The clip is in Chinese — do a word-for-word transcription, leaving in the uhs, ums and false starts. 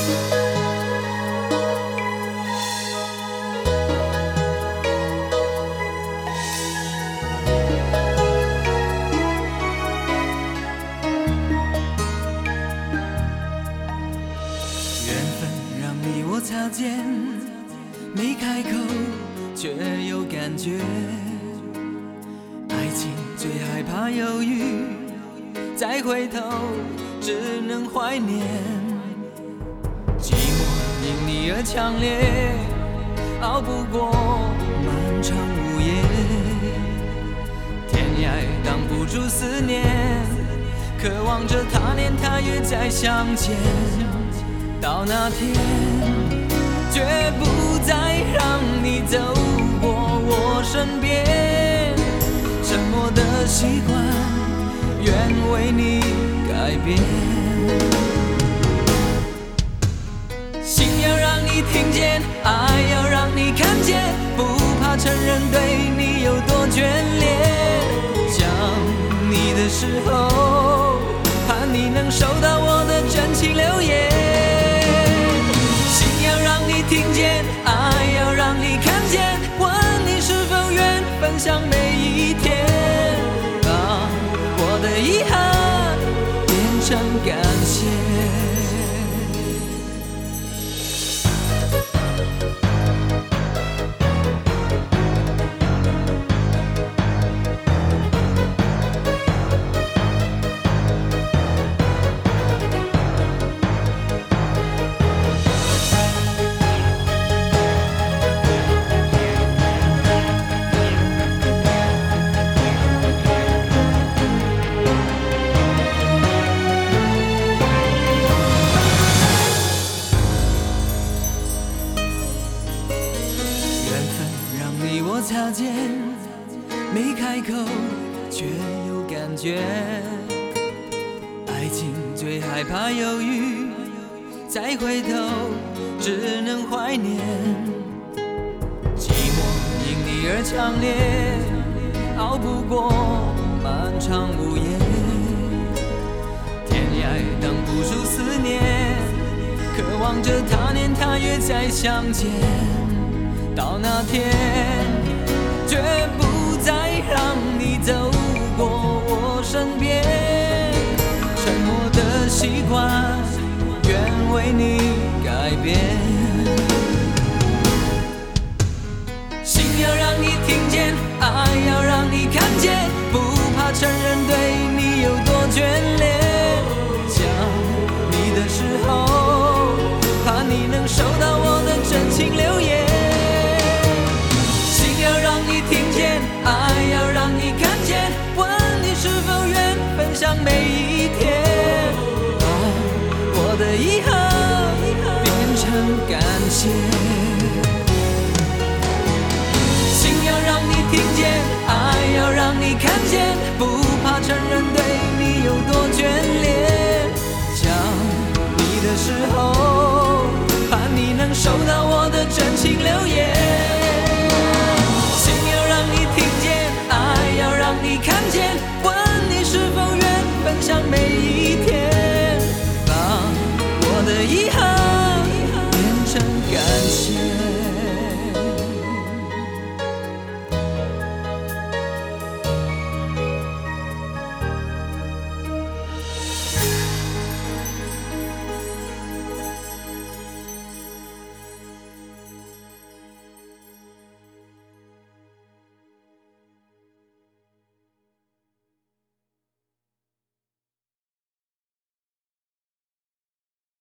擦肩，没开口，却有感觉。爱情最害怕犹豫，再回头只能怀念。寂寞因你而强烈，熬不过漫长午夜。天涯挡不住思念，渴望着他年他月再相见。到那天，绝不再让你走过我身边，沉默的习惯，愿为你改变。心要让你听见，爱要让你看见，不怕承认对你有多眷恋。想你的时候，盼你能收到我的真情留言。听见，爱要让你看见，问你是否愿分享每一天，把我的遗憾变成感谢。擦肩，没开口，却有感觉。爱情最害怕犹豫，再回头只能怀念。寂寞因你而强烈，熬不过漫长午夜。天涯挡不住思念，渴望着他年他月再相见。到那天，绝不再让你走过我身边，沉默的习惯，愿为你改变。心要让你听见，爱要让你看见，不怕承认对你有多眷恋。想你的时候，怕你能收到我的真情留言。听见，爱要让你看见，问你是否愿分享每一天，把我的遗憾变成感谢。心要让你听见，爱要让你看见，不怕承认对你有多眷恋。